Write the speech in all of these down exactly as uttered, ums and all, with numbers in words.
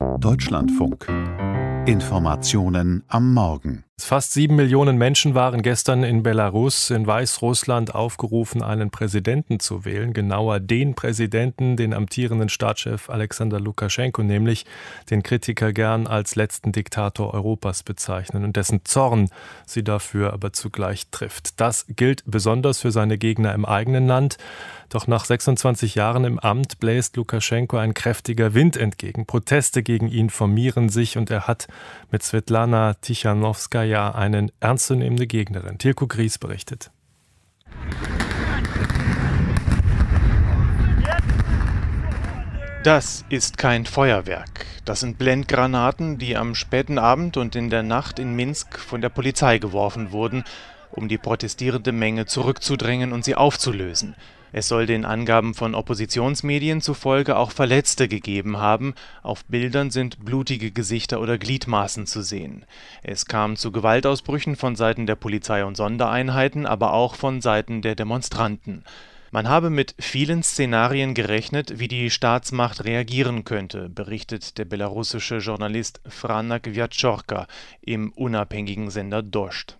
Deutschlandfunk. Informationen am Morgen. Fast sieben Millionen Menschen waren gestern in Belarus, in Weißrussland, aufgerufen, einen Präsidenten zu wählen. Genauer den Präsidenten, den amtierenden Staatschef Alexander Lukaschenko, nämlich den Kritiker gern als letzten Diktator Europas bezeichnen und dessen Zorn sie dafür aber zugleich trifft. Das gilt besonders für seine Gegner im eigenen Land. Doch nach sechsundzwanzig Jahren im Amt bläst Lukaschenko ein kräftiger Wind entgegen. Proteste gegen ihn formieren sich und er hat mit Svetlana Tichanowskaja eine ernstzunehmende Gegnerin. Tirko Gries berichtet. Das ist kein Feuerwerk. Das sind Blendgranaten, die am späten Abend und in der Nacht in Minsk von der Polizei geworfen wurden, um die protestierende Menge zurückzudrängen und sie aufzulösen. Es soll den Angaben von Oppositionsmedien zufolge auch Verletzte gegeben haben. Auf Bildern sind blutige Gesichter oder Gliedmaßen zu sehen. Es kam zu Gewaltausbrüchen von Seiten der Polizei und Sondereinheiten, aber auch von Seiten der Demonstranten. Man habe mit vielen Szenarien gerechnet, wie die Staatsmacht reagieren könnte, berichtet der belarussische Journalist Franak Wiatschorka im unabhängigen Sender Dost.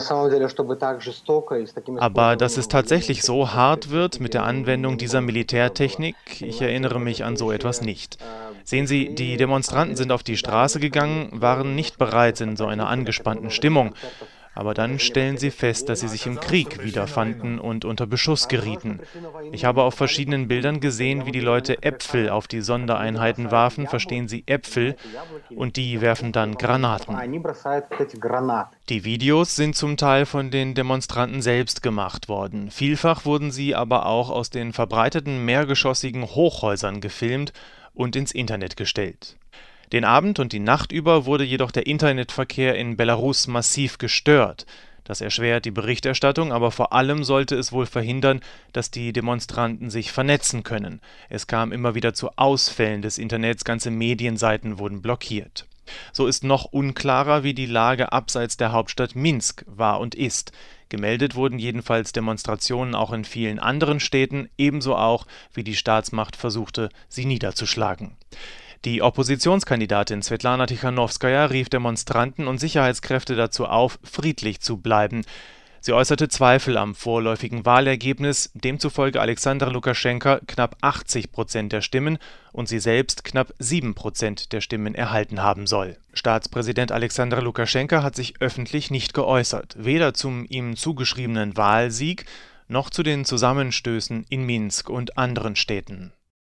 Aber dass es tatsächlich so hart wird mit der Anwendung dieser Militärtechnik, ich erinnere mich an so etwas nicht. Sehen Sie, die Demonstranten sind auf die Straße gegangen, waren nicht bereits in so einer angespannten Stimmung. Aber dann stellen sie fest, dass sie sich im Krieg wiederfanden und unter Beschuss gerieten. Ich habe auf verschiedenen Bildern gesehen, wie die Leute Äpfel auf die Sondereinheiten warfen, verstehen Sie Äpfel, und die werfen dann Granaten. Die Videos sind zum Teil von den Demonstranten selbst gemacht worden. Vielfach wurden sie aber auch aus den verbreiteten mehrgeschossigen Hochhäusern gefilmt und ins Internet gestellt. Den Abend und die Nacht über wurde jedoch der Internetverkehr in Belarus massiv gestört. Das erschwert die Berichterstattung, aber vor allem sollte es wohl verhindern, dass die Demonstranten sich vernetzen können. Es kam immer wieder zu Ausfällen des Internets, ganze Medienseiten wurden blockiert. So ist noch unklarer, wie die Lage abseits der Hauptstadt Minsk war und ist. Gemeldet wurden jedenfalls Demonstrationen auch in vielen anderen Städten, ebenso auch, wie die Staatsmacht versuchte, sie niederzuschlagen. Die Oppositionskandidatin Svetlana Tichanowskaja rief Demonstranten und Sicherheitskräfte dazu auf, friedlich zu bleiben. Sie äußerte Zweifel am vorläufigen Wahlergebnis, demzufolge Alexander Lukaschenka knapp achtzig Prozent der Stimmen und sie selbst knapp sieben Prozent der Stimmen erhalten haben soll. Staatspräsident Alexander Lukaschenka hat sich öffentlich nicht geäußert, weder zum ihm zugeschriebenen Wahlsieg noch zu den Zusammenstößen in Minsk und anderen Städten.